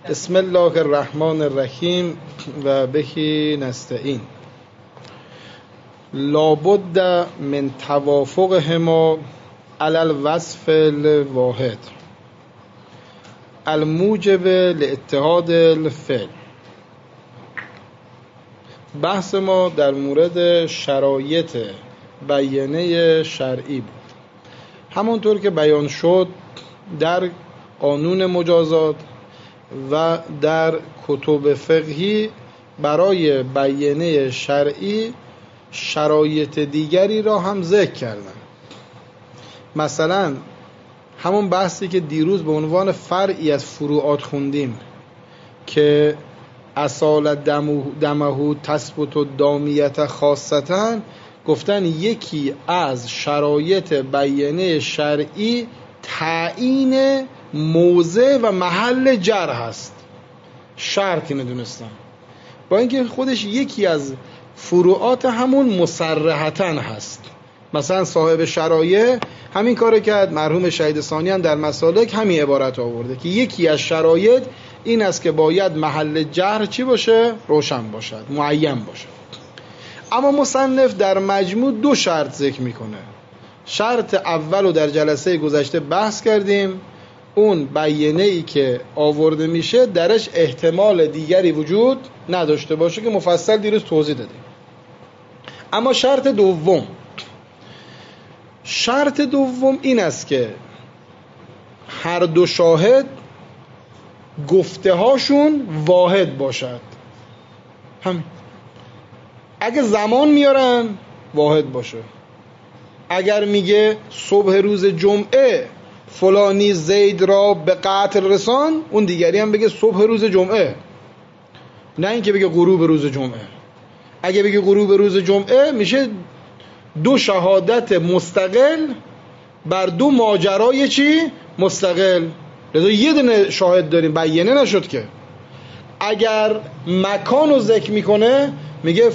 بسم الله الرحمن الرحیم و بهی نستعین. لابد من توافقهما علی الوصف الواحد الموجب لاتحاد الفعل. بحث ما در مورد شرایط بیانه شرعی بود. همونطور که بیان شد در قانون مجازات و در کتب فقهی برای بیانه شرعی شرایط دیگری را هم ذکر کردن. مثلا همون بحثی که دیروز به عنوان فرعی از فروعات خوندیم که اصال دمه تثبت و دامیت خاصتن، گفتن یکی از شرایط بیانه شرعی تعیین موضع و محل جر هست. شرط اینو دونستم، با اینکه خودش یکی از فروعات همون مصرحتن هست. مثلا صاحب شرایع همین کارو کرد، مرحوم شهید ثانی هم در مسالک همین عبارت آورده که یکی از شرایط این است که باید محل جر چی باشه؟ روشن باشد، معین باشد. اما مصنف در مجموع دو شرط ذکر میکنه. شرط اول رو در جلسه گذشته بحث کردیم، اون بیانه ای که آورده میشه درش احتمال دیگری وجود نداشته باشه که مفصل دیروز توضیح دادیم. اما شرط دوم این است که هر دو شاهد گفته هاشون واحد باشد. همین. اگه زمان میارن واحد باشه. اگر میگه صبح روز جمعه فلانی زید را به قتل رسان، اون دیگری هم بگه صبح روز جمعه، نه اینکه بگه غروب روز جمعه. اگه بگه غروب روز جمعه میشه دو شهادت مستقل بر دو ماجرای چی؟ مستقل. لذا یه دونه شاهد داریم، بیانه نشد که. اگر مکان رو ذکر میکنه میگه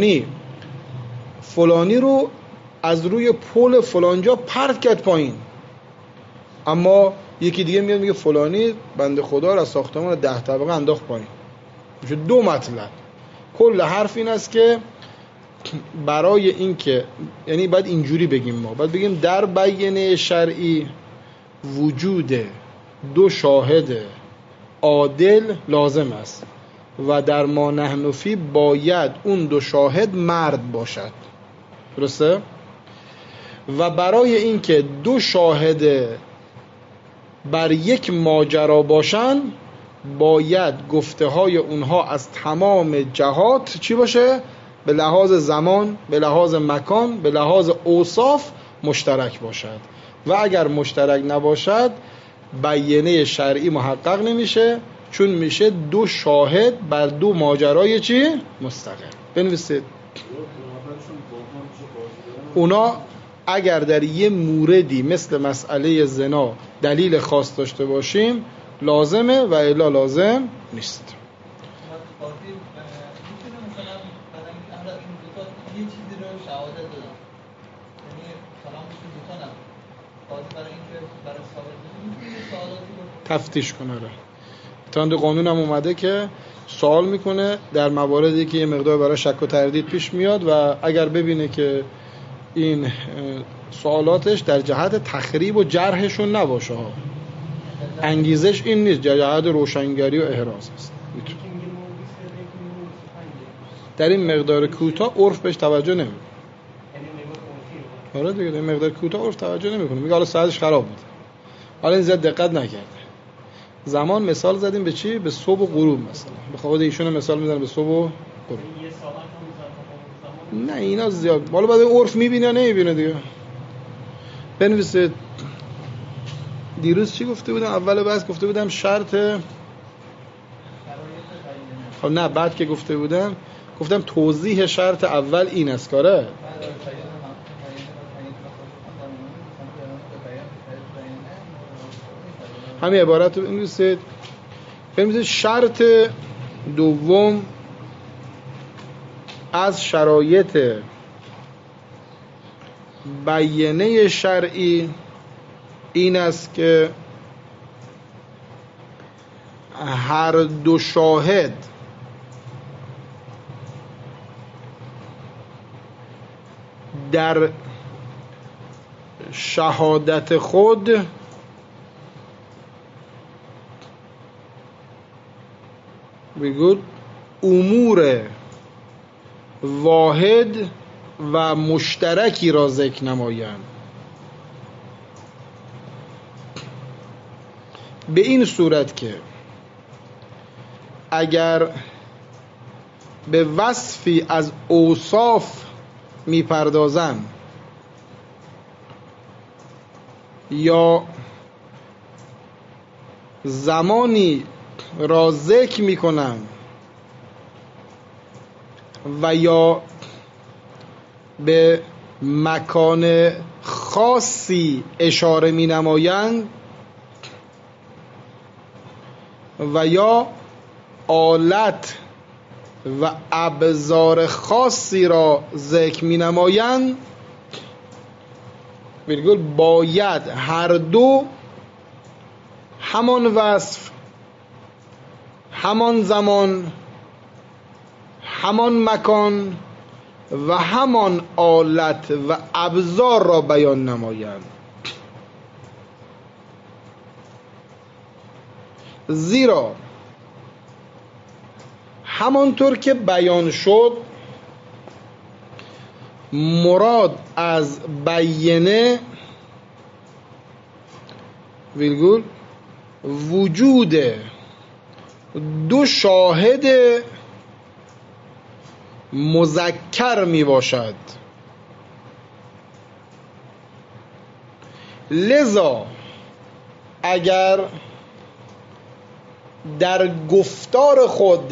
فلانی رو از روی پل فلانجا پرت کرد پایین، اما یکی دیگه میاد میگه فلانی بنده خدا رو از ساختمان 10 طبقه انداخت پایین. میشه دو مطلب. کل حرف این است که برای این که یعنی باید اینجوری بگیم، ما باید بگیم در بیانه شرعی وجود دو شاهد عادل لازم است و در ما نحن فی باید اون دو شاهد مرد باشد. درسته؟ و برای این که دو شاهد بر یک ماجرا باشن باید گفته های اونها از تمام جهات چی باشه؟ به لحاظ زمان، به لحاظ مکان، به لحاظ اوصاف مشترک باشد. و اگر مشترک نباشد بیانه شرعی محقق نمیشه، چون میشه دو شاهد بر دو ماجرای چی؟ مستقل. بنویسید اونا اگر در یه موردی مثل مسئله زنا دلیل خاص داشته باشیم لازمه و الا لازم نیست. تفتیش کنه. تاند قانون هم اومده که سوال میکنه در مواردی که یه مقدار برای شک و تردید پیش میاد و اگر ببینه که این سوالاتش در جهت تخریب و جرحشون نباشه ها، انگیزش این نیست، جهت روشنگری و احراز است. در این مقدار کوتاه عرف بهش توجه نمیکنه. آره دیگه، در این مقدار کوتاه عرف توجه نمیکنه، میگه حالا ساعتش خراب بود، حالا این زیاد دقت نکرده. زمان مثال زدیم به چی؟ به صبح و غروب. مثلا به خود ایشون مثال میزنه به صبح و غروب. نه اینا زیاد، حالا بعد عرف میبینه یا نمیبینه دیگه. بنویسید. دیروز چی گفته بودم؟ اول بحث گفته بودم شرط، خب نه بعد که گفتم توضیح شرط اول این است کاره. همین عبارت رو بنویسید. شرط دوم از شرایط بیانه شرعی این است که هر دو شاهد در شهادت خود بگود امور واحد و مشترکی را ذکر نمایند، به این صورت که اگر به وصفی از اوصاف میپردازن یا زمانی را ذکر میکنن و یا به مکان خاصی اشاره می نمایند و یا آلت و ابزار خاصی را ذکر می نمایند، باید هر دو همان وصف، همان زمان، همان مکان و همان آلت و ابزار را بیان نمایند. زیرا همانطور که بیان شد مراد از بیانه وجود دو شاهد مذکر می باشد. لذا اگر در گفتار خود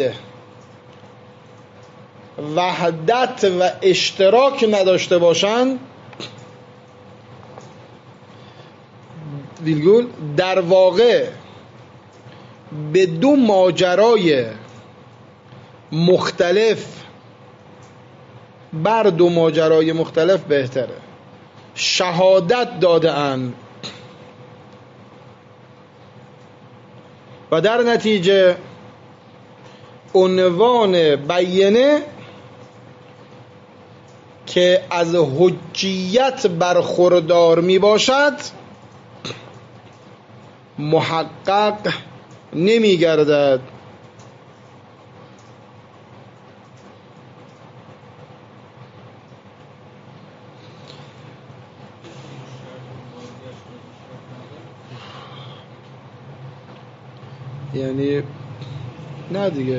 وحدت و اشتراک نداشته باشند، در واقع به دو ماجرای مختلف، بر دو ماجرای مختلف بهتره، شهادت داده اند و در نتیجه عنوان بیانه که از حجیت برخوردار می باشد محقق نمی گردد. یعنی نه دیگه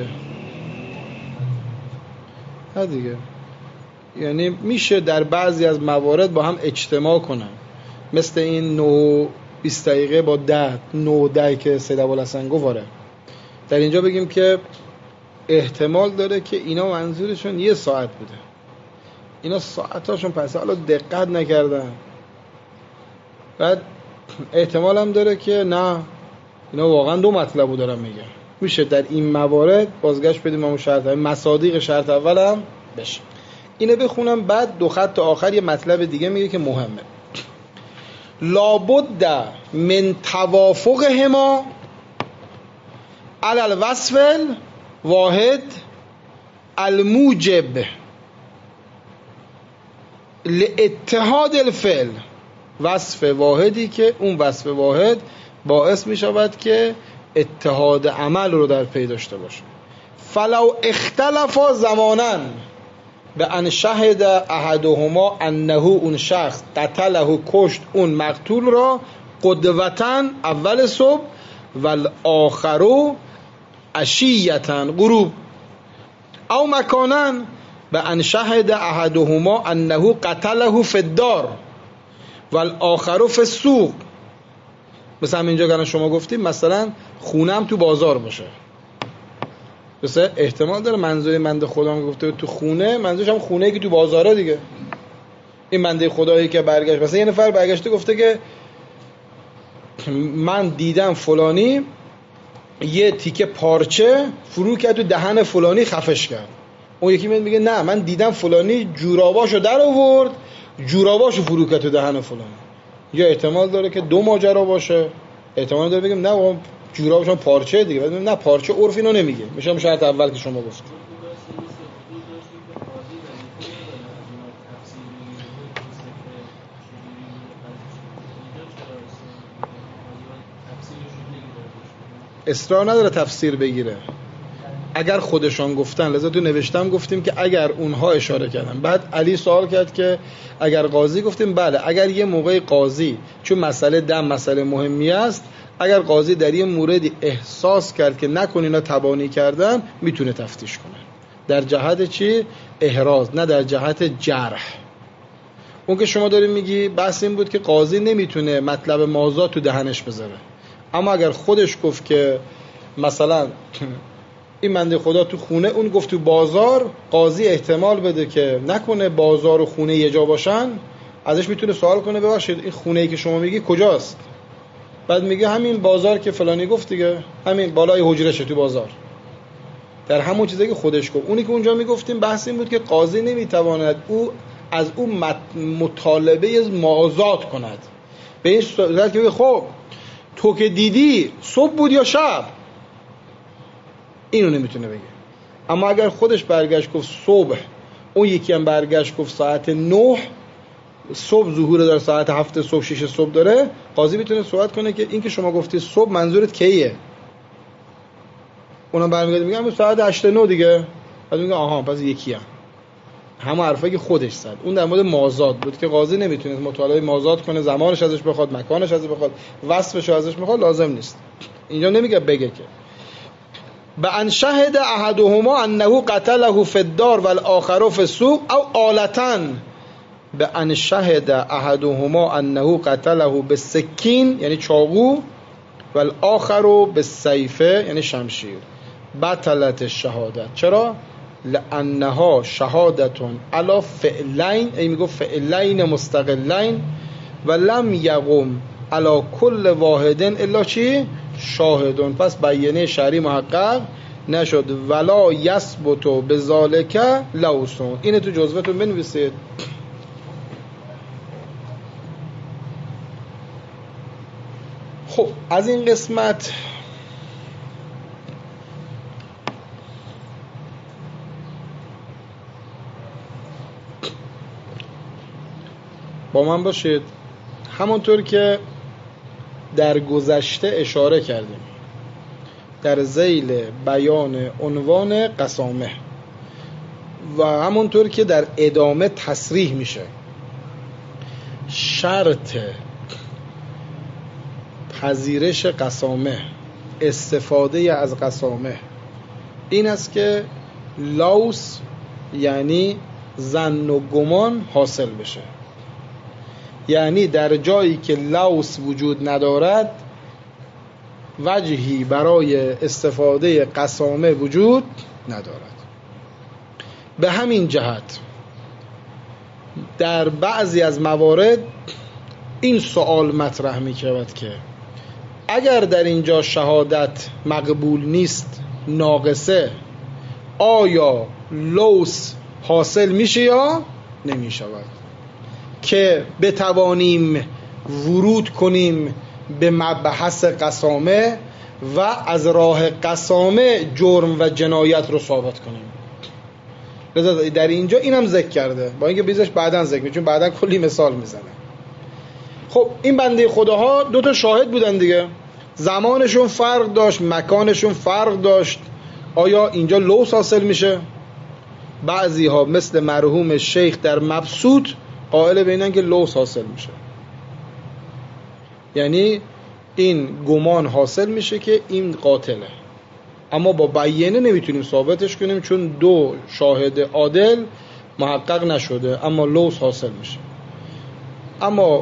یعنی میشه در بعضی از موارد با هم اجتماع کنن، مثل این 9-20 دقیقه با 10 که سید ابوالحسن گفت. در اینجا بگیم که احتمال داره که اینا منظورشون 1 ساعت بوده، اینا ساعتاشون پس حالا دقت نکردن، بعد احتمال هم داره که نه اینا واقعا 2 مطلبو دارن میگن. میشه در این موارد بازگشت بدیم همون شرط مصادیق شرط اول هم بشه. اینو بخونم بعد 2 خط آخر یه مطلب دیگه میگه که مهمه. لابد من توافقهما علی الوصف واحد الموجب لاتحاد الفعل، وصف واحدی که اون وصف واحد باعث می شود که اتحاد عمل رو در پی داشته باشه. فلو اختلفا زمانا به ان شهد احدهما انه اون شخص قتله، کشت اون مقتول را قدوتا اول صبح و الاخر عشیتا غروب، او مکانا به ان شهد احدهما انه قتله فی الدار و الاخر فی السوق. مثلا اینجا که شما گفتیم مثلا خونم تو بازار باشه، مثلا احتمال داره منظور بنده خدا هم گفته تو خونه، منظورش هم خونه‌ای که تو بازاره دیگه. این بنده خدایی که برگشت، مثلا یه نفر برگشته گفته که من دیدم فلانی یه تیکه پارچه فرو کرد تو دهن فلانی خفش کرد. اون یکی میگه نه من دیدم فلانی جوراباشو در آورد جوراباشو فرو کرد تو دهن فلانی. یا احتمال داره که 2 ماجرا باشه، احتمال داره بگیم نه جورابشون پارچه دیگه. بعد نه پارچه عرف اینو نمیگه، میشه شرط اول که شما گفت. اصرار نداره تفسیر بگیره اگر خودشان گفتن. لذا تو نوشتم گفتیم که اگر اونها اشاره کردن. بعد علی سوال کرد که اگر قاضی، گفتیم بله اگر یه موقع قاضی، چون مسئله دم مسئله مهمی است، اگر قاضی در یه موردی احساس کرد که نکن اینا تبانی کردن، میتونه تفتیش کنه در جهت چی؟ احراز، نه در جهت جرح. اون که شما داریم میگی بحث این بود که قاضی نمیتونه مطلب مازاد تو دهنش بذاره، اما اگر خودش گفت که مثلا این بنده خدا تو خونه، اون گفت تو بازار، قاضی احتمال بده که نکنه بازار و خونه یه جا باشن، ازش میتونه سوال کنه ببخشید این خونه‌ای که شما میگی کجاست؟ بعد میگه همین بازار که فلانی گفت دیگه، همین بالای حجرشه تو بازار، در همون چیزی که خودش گفت. اونی که اونجا میگفتیم بحث این بود که قاضی نمیتواند از او مطالبه مازاد کند، به این صورت که خب تو که دیدی صبح بود یا شب، اینو نمیتونه بگه. اما اگر خودش برگشت گفت صبح، اون یکی هم برگشت گفت ساعت 9 صبح ظهور داره، ساعت 7 صبح 6 صبح داره، قاضی میتونه صحبت کنه که این که شما گفتی صبح منظورت کیه؟ اونم برمیگرده میگه همون ساعت 8 9 دیگه. بعد میگه آها پس یکی هم همون حرفایی که خودش زد. اون در مورد مازاد بود که قاضی نمیتونه مطالبه مازاد کنه، زمانش ازش بخواد، مکانش ازش بخواد، وصفش ازش بخواد، لازم نیست. اینجا نمیگه بگه که بأن شهد احدهما انه قتله فی الدار والآخر فی السوق او آلة، بأن شهد احدهما انه قتله بالسکین یعنی چاقو، والآخر بالسیف یعنی شمشیر، بطلت الشهادت. چرا؟ لانها شهادتون علی فعلین، ای میگو فعلین مستقلین، و لم یقم علی کل واحدن الا چی؟ شاهدون. پس بیانه شرعی محقق نشد. ولا یثبت بذالک لوث. اینو تو جزوتون بنویسید. خب از این قسمت با من باشید. همونطور که در گذشته اشاره کردیم در ذیل بیان عنوان قسامه، و همونطور که در ادامه تصریح میشه، شرط پذیرش قسامه، استفاده از قسامه این است که لوث یعنی ظن و گمان حاصل بشه. یعنی در جایی که لوث وجود ندارد وجهی برای استفاده قسامه وجود ندارد. به همین جهت در بعضی از موارد این سوال مطرح می شود که اگر در اینجا شهادت مقبول نیست، ناقصه، آیا لوث حاصل میشه یا نمی شود که بتوانیم ورود کنیم به مبحث قسامه و از راه قسامه جرم و جنایت رو ثابت کنیم. لذا در اینجا اینم ذکر کرده، با اینکه بیزش بعداً ذکر می‌کنه، چون بعداً کلی مثال میزنه. خب این بنده خداها دو تا شاهد بودن دیگه، زمانشون فرق داشت، مکانشون فرق داشت. آیا اینجا لوث حاصل میشه؟ بعضی ها مثل مرحوم شیخ در مبسوط قائل به اینن که لوث حاصل میشه، یعنی این گمان حاصل میشه که این قاتله، اما با بیانه نمیتونیم ثابتش کنیم چون دو شاهد عادل محقق نشده، اما لوث حاصل میشه. اما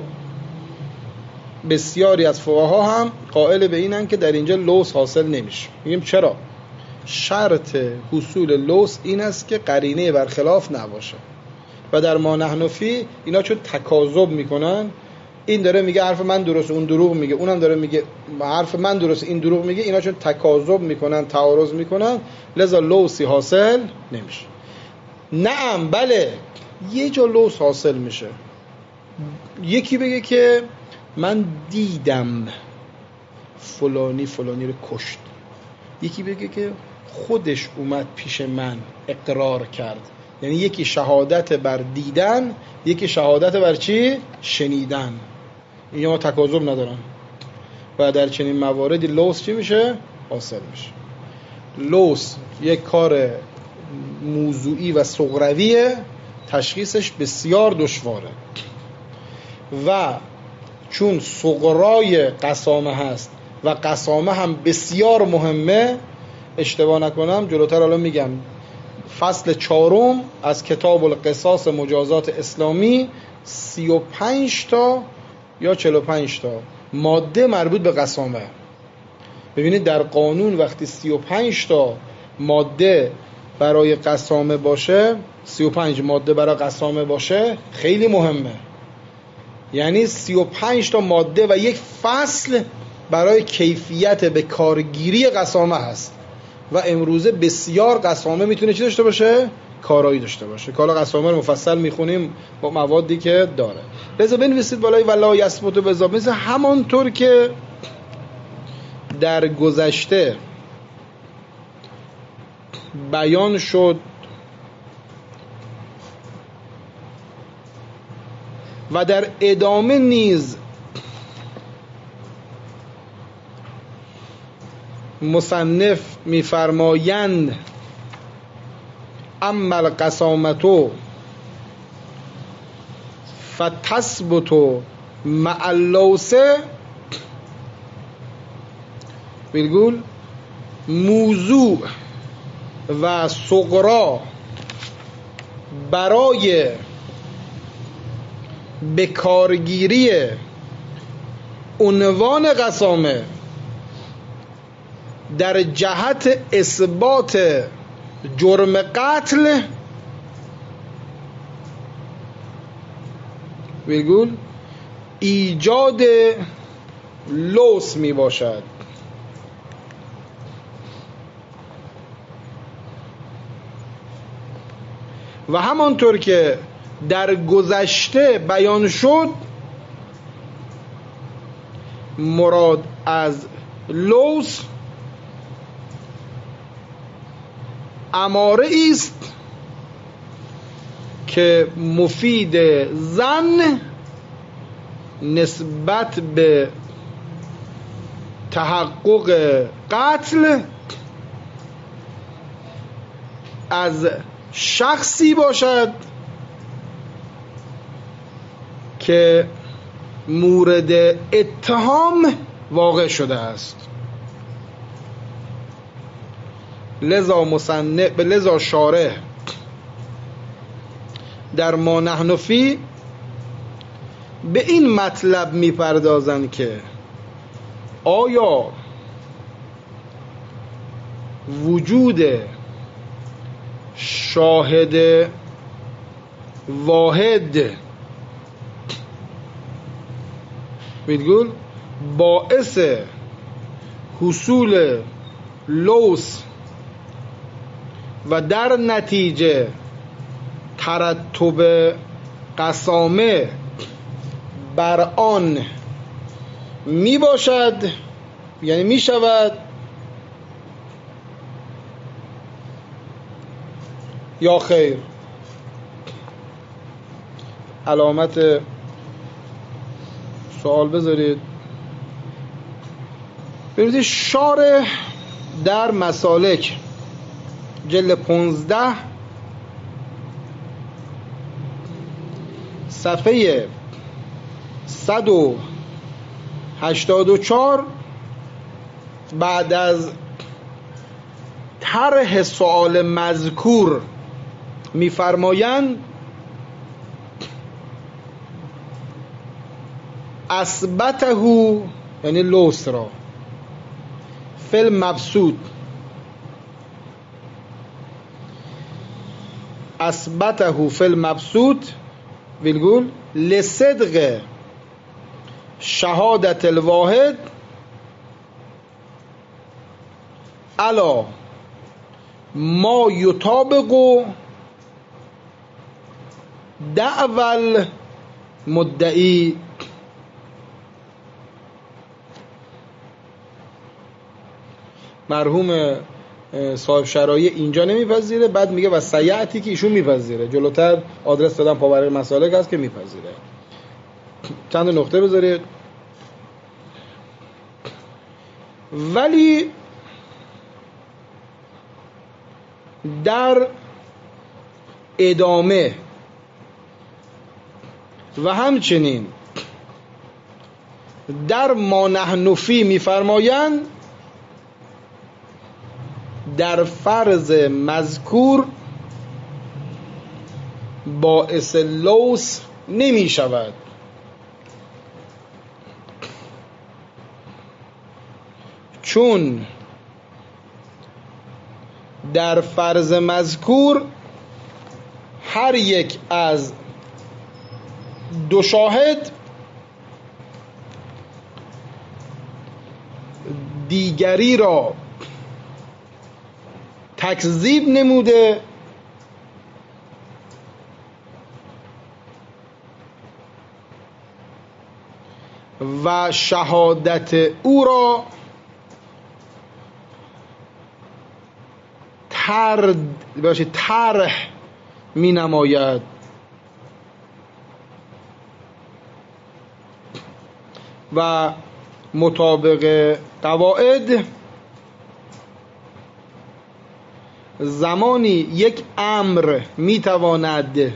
بسیاری از فقها هم قائل به اینن که در اینجا لوث حاصل نمیشه. میگیم چرا؟ شرط حصول لوث این است که قرینه برخلاف نباشه، و در ما نحن فی اینا چون تکاذب میکنن، این داره میگه حرف من درست اون دروغ میگه، اونم داره میگه حرف من درست این دروغ میگه، اینا چون تکاذب میکنن، تعارض میکنن، لذا لوثی حاصل نمیشه. نعم بله یه جا لوث حاصل میشه. یکی بگه که من دیدم فلانی فلانی رو کشت، یکی بگه که خودش اومد پیش من اقرار کرد. یعنی یکی شهادت بر دیدن، یکی شهادت بر چی؟ شنیدن. این ما تکاذب ندارن و در چنین مواردی لوث چی میشه؟ حاصل میشه. لوث یک کار موضوعی و صغرویه، تشخیصش بسیار دشواره و چون صغرای قسامه هست و قسامه هم بسیار مهمه، اشتباه نکنم جلوتر الان میگم فصل 4 از کتاب القصاص مجازات اسلامی 35 تا یا 45 تا ماده مربوط به قسامه. ببینید در قانون وقتی 35 تا ماده برای قسامه باشه، 35 ماده برای قسامه باشه خیلی مهمه. یعنی 35 تا ماده و یک فصل برای کیفیت به کارگیری قسامه هست و امروزه بسیار قسامه میتونه چی داشته باشه؟ کارایی داشته باشه. که حالا قسامه رو مفصل میخونیم با موادی که داره. لذا بنویسید بالای ولا یثبت بذا، مثل همانطور که در گذشته بیان شد و در ادامه نیز مصنف می‌فرمایند اما القسامة فتثبت مع اللوث، بگول موضوع و صغرا برای بکارگیری عنوان قسامه در جهت اثبات جرم قتل ویرگول ایجاد لوث می باشد. و همانطور که در گذشته بیان شد، مراد از لوث اماره است که مفید ظن نسبت به تحقق قتل از شخصی باشد که مورد اتهام واقع شده است. لذا شارح در ما نحن فی به این مطلب میپردازند که آیا وجود شاهد واحد میگول باعث حصول لوث و در نتیجه ترتب قسامه بر آن می باشد، یعنی می شود، یا خیر؟ علامت سوال بذارید. ببینید شارح در مسالک جلد 15 صفحه 184 بعد از طرح سوال مذکور می‌فرمایند اثبته، یعنی لوث را، فی المبسوط، اثبته فی المبسوط ویلگول لصدق شهادت الواحد علا ما یطابق دعوی المدعی. مرحوم صاحب شرایع اینجا نمیپذیره، بعد میگه و سیعتی که ایشون میپذیره. جلوتر آدرس دادم پاورق مسالک هست که میپذیره. چند نقطه بذارید. ولی در ادامه و همچنین در ما نحن فی میفرمایند در فرض مذکور باعث لوث نمی شود، چون در فرض مذکور هر یک از دو شاهد دیگری را تکذیب نموده و شهادت او را طرح می نماید و مطابق قواعد زمانی یک امر می تواند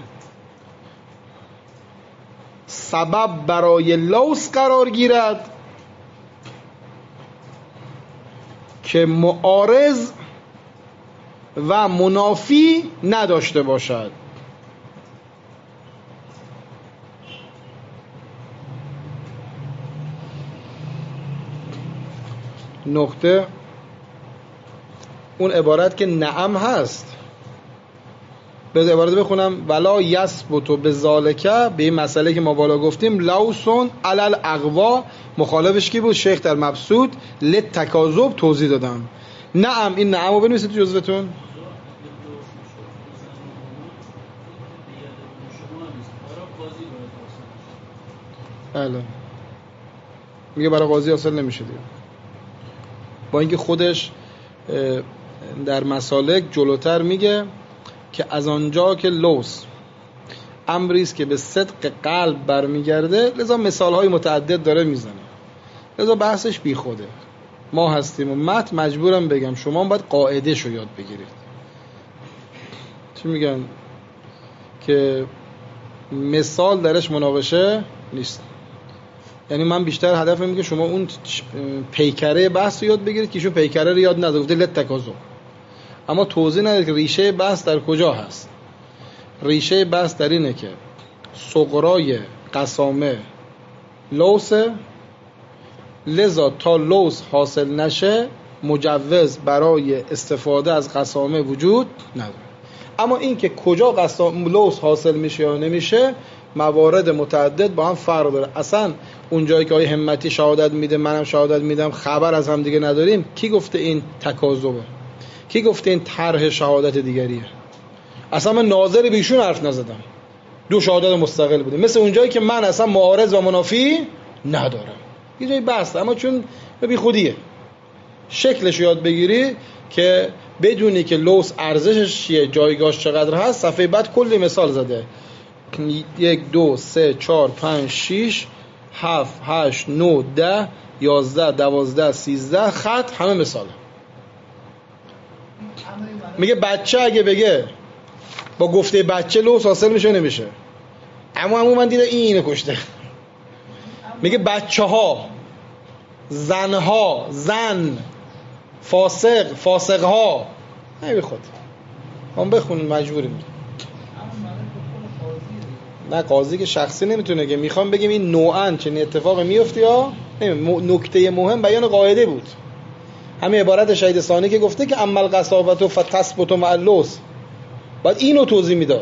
سبب برای لوث قرار گیرد که معارض و منافی نداشته باشد. نقطه اون عبارت که نعم هست، به عبارت بخونم ولا یثبت بذالک، به این مسئله که ما بالا گفتیم لوث علی الاقوا، مخالفش کی بود؟ شیخ در مبسوط للتکاذب توضیح دادم. نعم، این نعم رو بنویسید تو جزوتون. بله، میگه برای قاضی حاصل نمیشه دیگه، با اینکه خودش در مسالک جلوتر میگه که از آنجا که لوث امری است که به صدق قلب برمیگرده، لذا مثالهای متعدد داره میزنه، لذا بحثش بی خوده. ما هستیم و مجبورم بگم شما باید قاعده شو یاد بگیرید. چی میگن؟ که مثال درش مناقشه نیست. یعنی من بیشتر هدفم اینه که شما اون پیکره بحث رو یاد بگیرید که ایشون پیکره رو یاد نداره، گفته لت تکاذب، اما توضیح نداره که ریشه بحث در کجا هست. ریشه بحث در اینه که صغرای قسامه لوثه، لذا تا لوث حاصل نشه مجوز برای استفاده از قسامه وجود نداره. اما این که کجا لوث حاصل میشه یا نمیشه موارد متعدد با هم فرق داره. اصلا اون جایی که آقای همتی شهادت میده منم شهادت میدم خبر از هم دیگه نداریم، کی گفته این تکاذبه؟ کی گفته این طرح شهادت دیگریه؟ اصلا من ناظر به ایشون حرف نزدم، دو شهادت مستقل بوده. مثل اون جایی که من اصلا معارض و منافی ندارم، یه جایی بحث، اما چون بی خودیه شکلش یاد بگیری که بدونی که لوث ارزشش چیه، جایگاهش چقدر هست. صفحه بعد کلی مثال زده، 1 2 3 4 5 6 7 8 9 10 11 12 13 خط، همه مثاله. میگه بچه اگه بگه با گفته بچه لوث حاصل میشه نمیشه، اما من دیدم اینو کشته. میگه بچه ها، زن ها، زن، فاسق، فاسق ها، نمیخواد هم بخونیم مجبوریم. نه قاضی که شخصی نمیتونه، که میخوام بگیم این نوعاً چنین اتفاقی میفته یا نکته مهم بیان قاعده بود. همین عبارت شهید ثانی که گفته که عمل قصابت و فتثبت مع اللوث، باید اینو توضیح میداد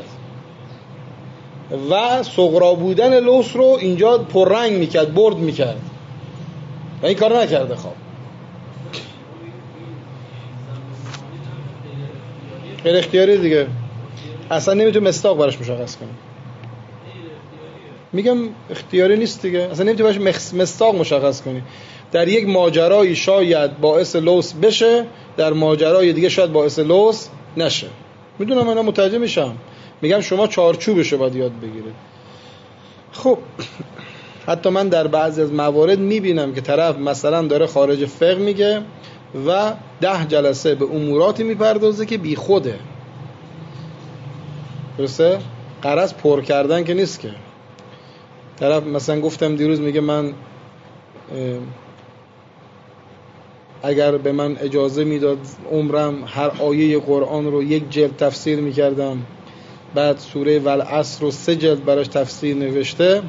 و صغرا بودن لوث رو اینجا پررنگ میکرد، برد میکرد و این کار نکرده. خواب غیر اختیاری دیگه، اصلا نمیتونه مصداق براش مشخص کنه. میگم اختیاری نیست دیگه، اصلا نمیتونه براش مصداق مشخص کنی. در یک ماجرایی شاید باعث لوث بشه، در ماجرای دیگه شاید باعث لوث نشه. میدونم اینا متوجه میشم. میگم شما چارچوبشو باید یاد بگیرید. خب حتی من در بعضی از موارد میبینم که طرف مثلا داره خارج فقه میگه و 10 جلسه به اموراتی میپردازه که بی خوده. درسته؟ غرض پر کردن که نیست که. طرف مثلا گفتم دیروز میگه من اگر به من اجازه میداد عمرم هر آیه قرآن رو 1 جلد تفسیر میکردم، بعد سوره والعصر رو 3 جلد براش تفسیر نوشته.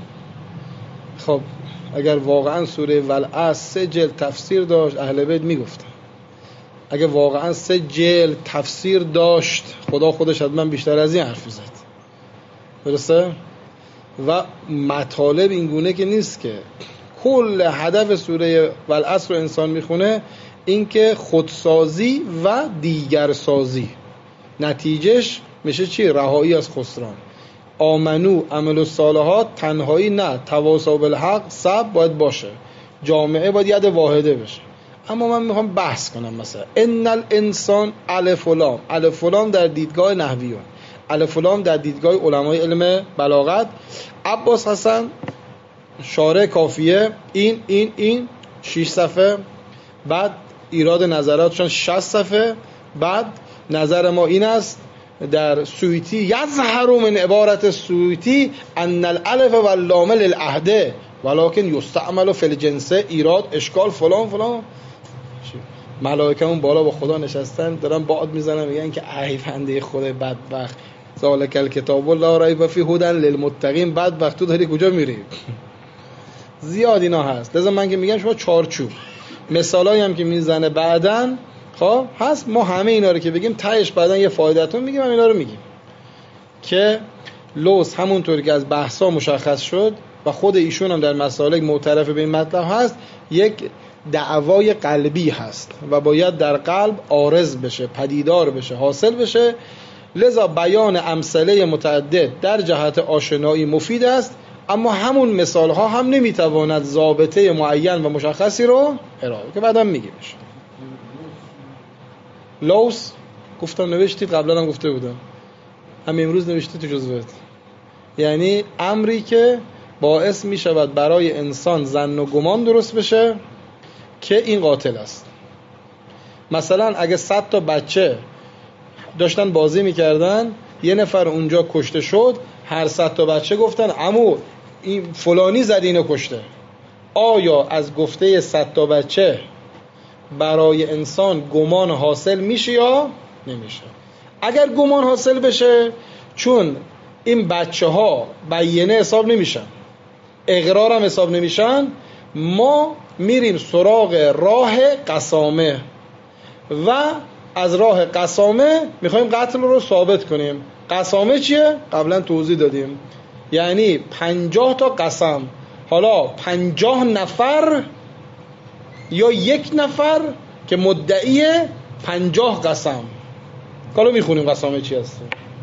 خب اگر واقعا سوره والعصر 3 جلد تفسیر داشت اهل بیت میگفتن. اگه واقعا 3 جلد تفسیر داشت خدا خودش حتما بیشتر از این حرف زد. درسته؟ و مطالب این گونه که نیست که کل هدف سوره والعصر رو انسان میخونه این که خودسازی و دیگرسازی، نتیجهش میشه چی؟ رهایی از خسران. آمنو عمل الصالحات، تنهایی نه، تواصوا بالحق، صبر باید باشه، جامعه باید ید واحده بشه. اما من میخوام بحث کنم مثلا ان الانسان الف و لام، الف و لام در دیدگاه نحویون، الف و لام در دیدگاه علمای علم بلاغت. عباس حسن شارح کافیه این 6 صفحه، بعد ایراد نظراتشون 60 صفحه، بعد نظر ما این است در سویتی یظهر من عبارت سویتی ان الالف واللام للعهد ولکن یستعمل فی الجنس، ایراد اشکال فلان فلان. ملائکه اون بالا با خدا نشستن دارن باد میزنن میگن که ای بنده خدا بدبخت، ذالک الکتاب لا ریب فیه هدی للمتقین. بدبخت تو داری کجا میری؟ زیاد اینا هست. لذا من که میگم شما چارچوب مثالایی هم که میزنه بعدن خب هست، ما همه اینا رو که بگیم تهش بعدن یه فایدهتون میگیم، هم اینا رو میگیم که لوث همونطوری که از بحثا مشخص شد و خود ایشون هم در مسالک معترف به این مطلب هست، یک دعوای قلبی هست و باید در قلب عارض بشه، پدیدار بشه، حاصل بشه. لذا بیان امثله متعدد در جهت آشنایی مفید است، اما همون مثال ها هم نمیتواند ضابطه معین و مشخصی رو ارائه که بعدم میگیمش. لوث گفتم نوشتید، قبلا هم گفته بودم، هم امروز نوشتید تو جزوات، یعنی امری که باعث میشود برای انسان ظن و گمان درست بشه که این قاتل است. مثلا اگه 100 تا بچه داشتن بازی میکردن، یه نفر اونجا کشته شد، هر 100 تا بچه گفتن عمو این فلانی زد اینو کشته. آیا از گفته 100 تا بچه برای انسان گمان حاصل میشه یا نمیشه؟ اگر گمان حاصل بشه، چون این بچه ها بیانه حساب نمیشن، اقرار هم حساب نمیشن، ما میریم سراغ راه قسامه و از راه قسامه میخوایم قتل رو ثابت کنیم. قسامه چیه؟ قبلا توضیح دادیم، یعنی 50 تا قسم. حالا 50 نفر یا 1 نفر که مدعی 50 قسم. حالا میخونیم قسامه چی هست.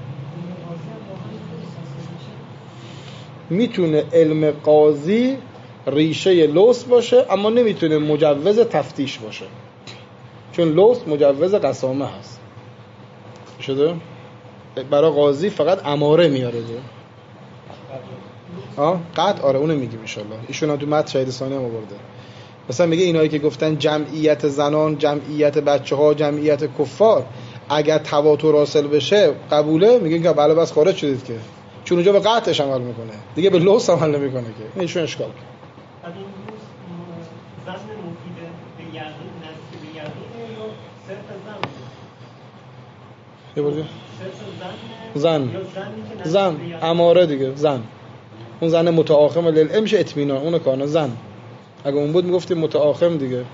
میتونه علم قاضی ریشه لوث باشه، اما نمیتونه مجوز تفتیش باشه، چون لوث مجوز قسامه هست. شده؟ برای قاضی فقط اماره میاره ده. قطع آره اونو میگیم ان شاء الله. ایشون هم تو متن شهید ثانی هم آورده. مثلا میگه اینایی که گفتن جمعیت زنان، جمعیت بچه‌ها، جمعیت کفار، اگر تواتر حاصل بشه قبوله، میگن که بله بس خارج شدید که، چون اونجا به قطعش عمل میکنه دیگه، به لوث عمل نمیکنه که. ایشون اشکال کرد. زن مفیده به یقین نزدیک به یقین یا صرف زن؟ یه بار دیگه. زن. زن اماره دیگه، زن. اون زن متآخم للعلم میشه اطمینان، اون کارنا زن. اگه اون بود میگفتیم متآخم دیگه.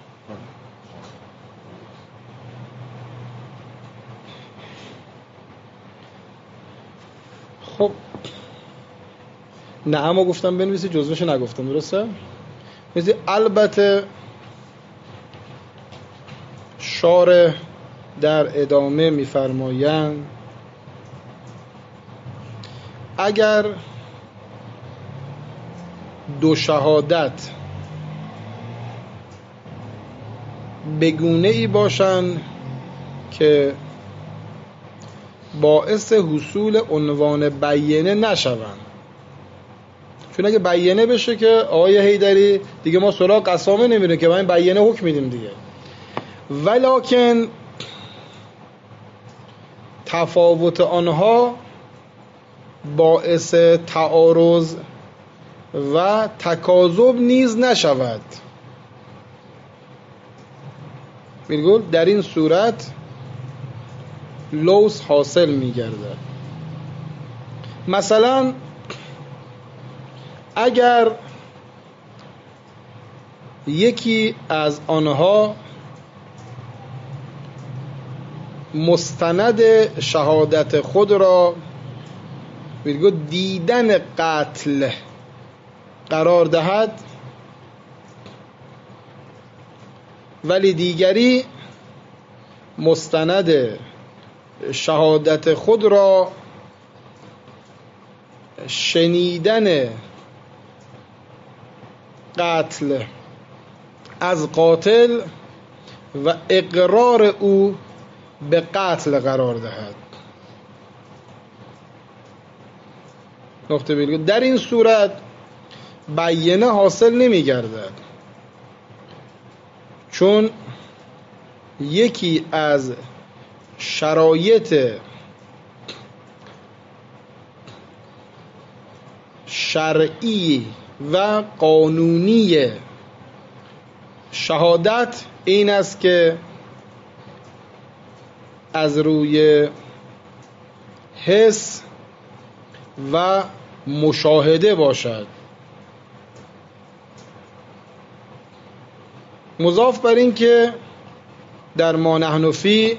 خب نه اما گفتم بنویسی، جزوش نگفتم، درسته؟ میگه البته شارح در ادامه میفرمایند اگر 2 شهادت بگونه ای باشن که باعث حصول عنوان بیینه نشوند. چون اگه بیینه بشه که آقای حیدری دیگه ما سراغ قسامه نمیریم که ما این بیینه حکم میدیم دیگه. ولکن تفاوت آنها باعث تعارض و تکاذب نیز نشود. میگه در این صورت لوث حاصل میگرده. مثلا اگر یکی از آنها مستند شهادت خود را میگه دیدن قتل قرار دهد، ولی دیگری مستند شهادت خود را شنیدن قتل از قاتل و اقرار او به قتل قرار دهد. نقطه بیلگو در این صورت بیینه حاصل نمی گردد، چون یکی از شرایط شرعی و قانونی شهادت این است که از روی حس و مشاهده باشد. مضاف بر این که در ما نحن فی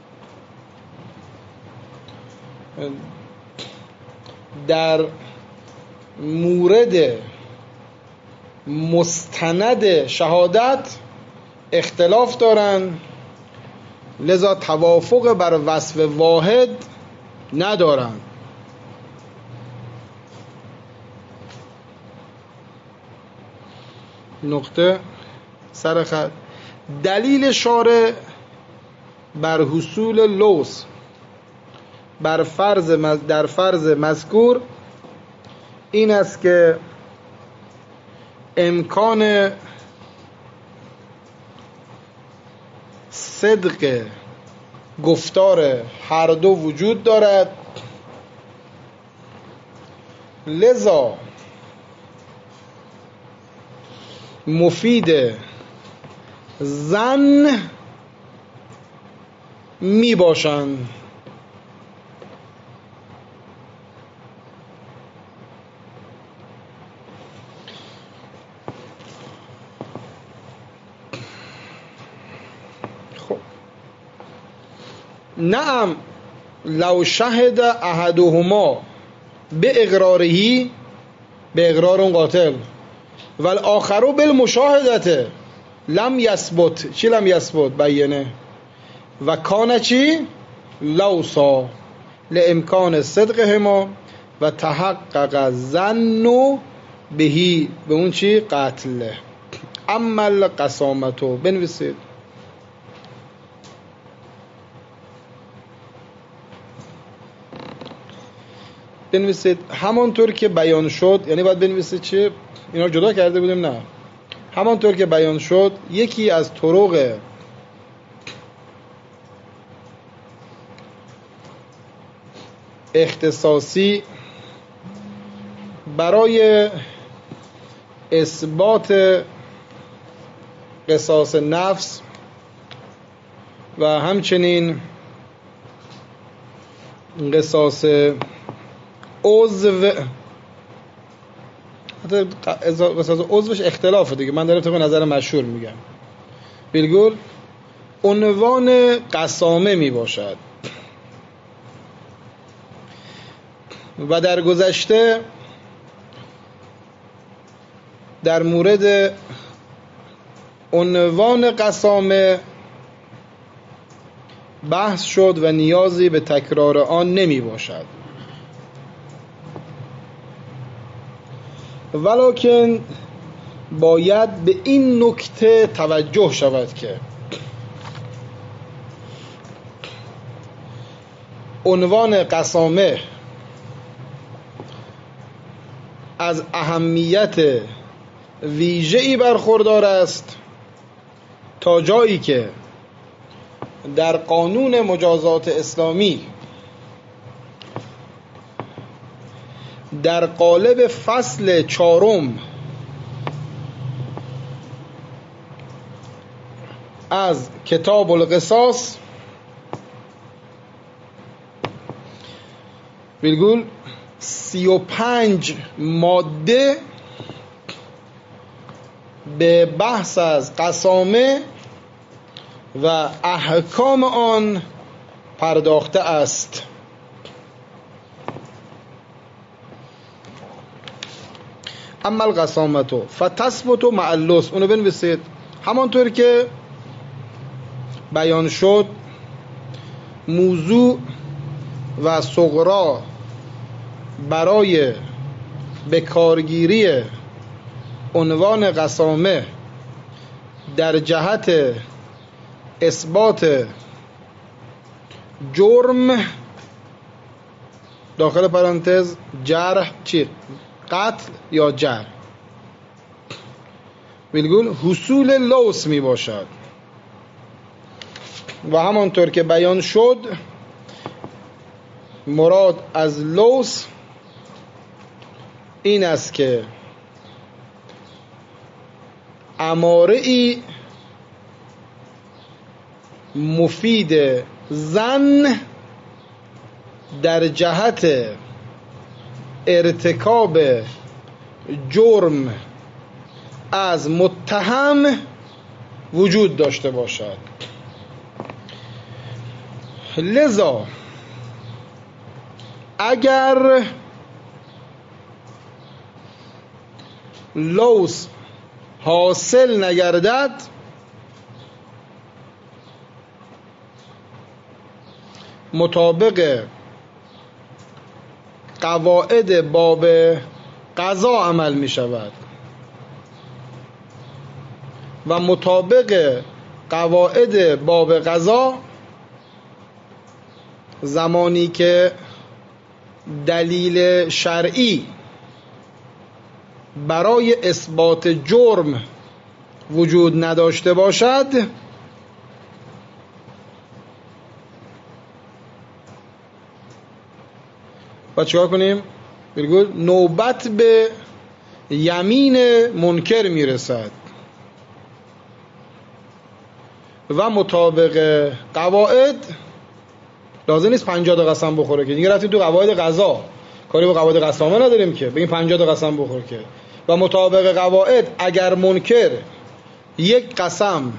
در مورد مستند شهادت اختلاف دارند، لذا توافق بر وصف واحد ندارند. نقطه سرخط. دلیل شارع بر حصول لوث در فرض مذکور این است که امکان صدق گفتار هر دو وجود دارد، لذا مفید ظن می باشند. خب نعم لو شهد احدهما به اقرارهی، به اقرار اون قاتل، والآخر بالمشاهدت لم یثبت. چی لم یثبت؟ بیینه. و کان چی؟ لوثا لامکان صدقهما و تحقق الظن بهی، به اون چی؟ قتل. اما القسامتو، بنویسید همانطور که بیان شد. یعنی باید بنویسید چی؟ اینا رو جدا کرده بودیم؟ نه، همانطور که بیان شد یکی از طرق اختصاصی برای اثبات قصاص نفس و همچنین قصاص عضو، قصاص عضوش اختلافه دیگه، من دارم طبق نظر مشهور میگم، بالگل عنوان قسامه می باشد. و در گذشته در مورد عنوان قسامه بحث شد و نیازی به تکرار آن نمی باشد. ولکن باید به این نکته توجه شود که عنوان قسامه از اهمیت ویژه‌ای برخوردار است تا جایی که در قانون مجازات اسلامی در قالب فصل 4 از کتاب القصاص ویرگول 35 ماده به بحث از قسامه و احکام آن پرداخته است. اما القسامتو فتثبتو مع اللص، اونو بنویسید. همانطور که بیان شد موضوع و صغرا برای بکارگیری عنوان قسامه در جهت اثبات جرم داخل پرانتز جرح چی؟ قتل یا جرح ویرگول حصول لوث می باشد و همانطور که بیان شد مراد از لوث این است که اماره‌ای مفید ظن در جهت ارتکاب جرم از متهم وجود داشته باشد. لذا اگر لوث حاصل نگردد مطابق قواعد باب قضا عمل می شود و مطابق قواعد باب قضا زمانی که دلیل شرعی برای اثبات جرم وجود نداشته باشد و چیکار کنیم؟ بگو نوبت به یمین منکر میرسد و مطابق قواعد لازم نیست 50 تا قسم بخوره که دیگه رفتیم تو قواعد قضا، کاری با قواعد قسامه نداریم که بگیم 50 تا قسم بخوره که. و مطابق قواعد اگر منکر یک قسم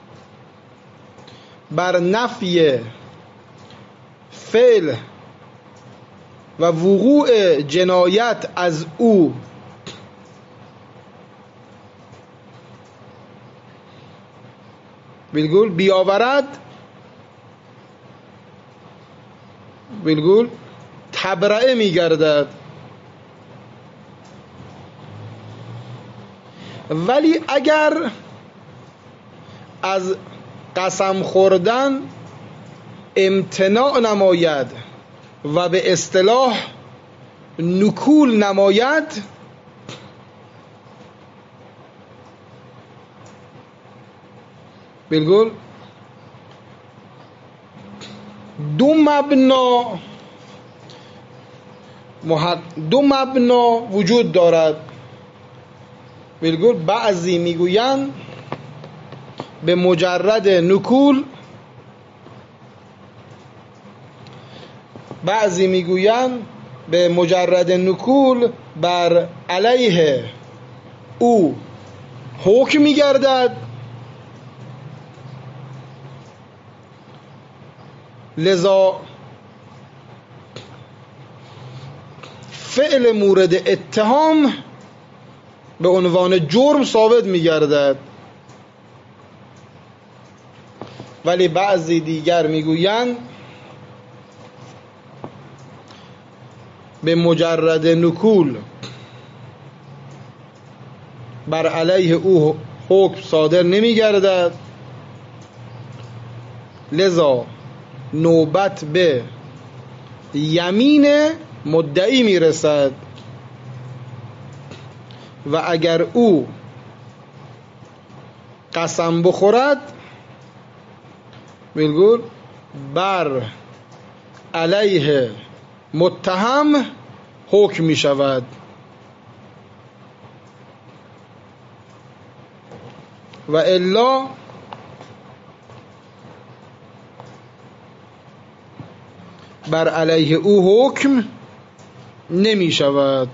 بر نفی فعل و وقوع جنایت از او بالگول بیاورد بالگول تبرئه میگردد، ولی اگر از قسم خوردن امتناع نماید و به اصطلاح نکول نماید بالگول دو مبنا وجود دارد. بالگول بعضی میگویند به مجرد نکول، بعضی میگویند به مجرد نکول بر علیه او حکم میگردد، لذا فعل مورد اتهام به عنوان جرم ثابت میگردد. ولی بعضی دیگر میگویند به مجرد نکول بر علیه او حکم صادر لذا نوبت به یمین مدعی میرسد و اگر او قسم بخورد بالگل بر علیه متهم حکم می شود و الا بر علیه او حکم نمی شود.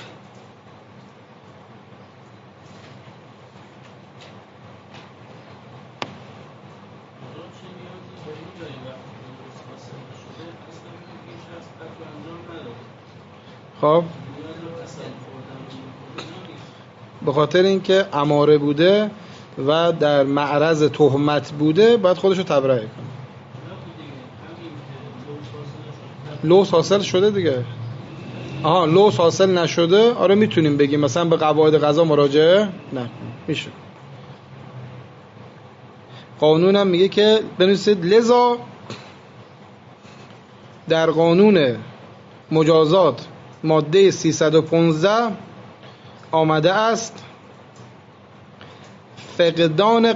خب به خاطر اینکه اماره بوده و در معرض تهمت بوده باید خودشو تبرئه کنه. لوث حاصل شده دیگه. آها لوث حاصل نشده، آره میتونیم بگیم مثلا به قواعد قضا مراجعه نه میشه. قانونم میگه که بنویسید لذا در قانون مجازات ماده 315 آمده است فقدان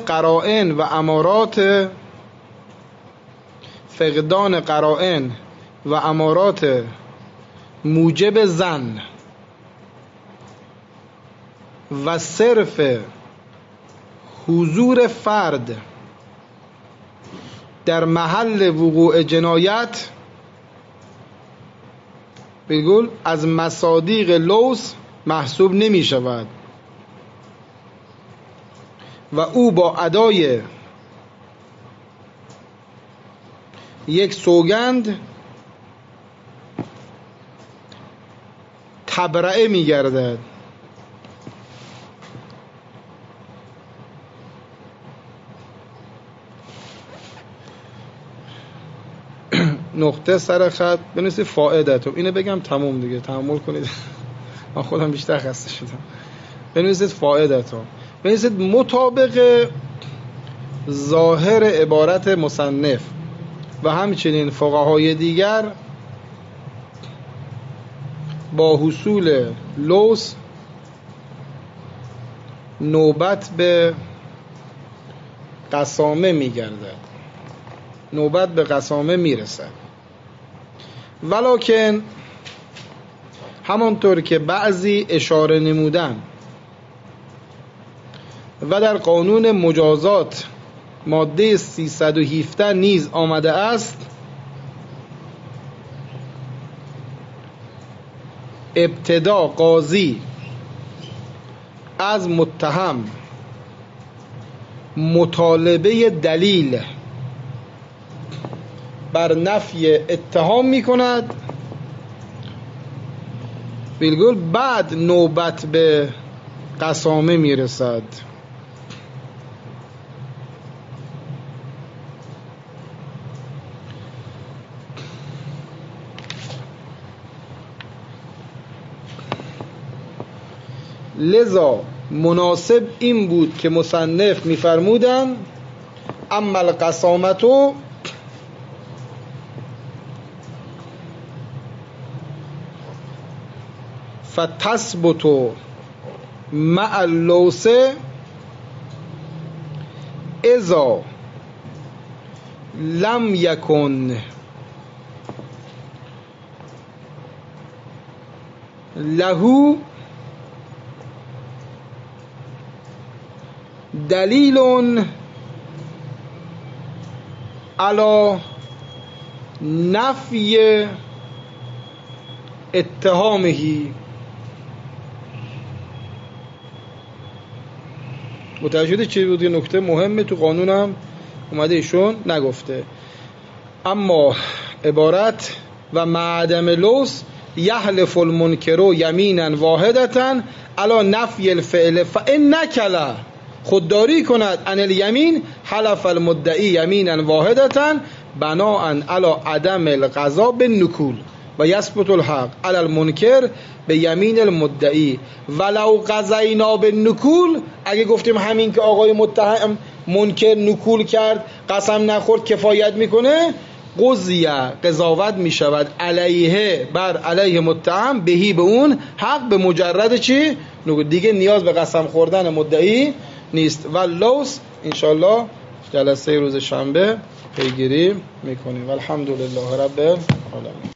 قرائن و امارات موجب ظن و صرف حضور فرد در محل وقوع جنایت بگول از مصادیق لوث محسوب نمی شود و او با ادای یک سوگند تبرئه می گردد. نقطه سر خط بنویسید فائدتو، اینو بگم تموم دیگه، تحمل کنید من خودم بیشتر خسته شدم. بنویسید فائدتو، بنویسید مطابق ظاهر عبارت مصنف و همچنین فقهای دیگر با حصول لوث نوبت به قسامه میگردد، نوبت به قسامه میرسد. ولکن همانطور که بعضی اشاره نمودن و در قانون مجازات ماده 317 نیز آمده است ابتدا قاضی از متهم مطالبه دلیل بر نفی اتهام می کند، بالگل بعد نوبت به قسامه می رسد. لذا مناسب این بود که مصنف می‌فرمودند اما القسامتو فتثبت مع اللوث اذا لم یکن له دلیل علی نفی اتهامه. متوجه شدید چی بود؟ یه نکته مهمه تو قانونم اومده ایشون نگفته. اما عبارت و معدم لوث یحلف المنکر یمینا واحدتا علی نفی الفعل فان نکله، خودداری کند عن الیمین حلف المدعی یمینا واحدتا بناء علی عدم القضا بالنکول و یثبت الحق علی المنکر به یمین المدعی ولو قضینا بالنکول. اگه گفتیم همین که آقای متهم منکر نکول کرد قسم نخورد کفایت میکنه، قضیه قضاوت می شود علیه بر علیه متهم بهی به اون حق به مجرد چی؟ دیگه نیاز به قسم خوردن مدعی نیست. و لوس انشالله جلسه روز شنبه پیگیری میکنیم. والحمدلله رب العالمین.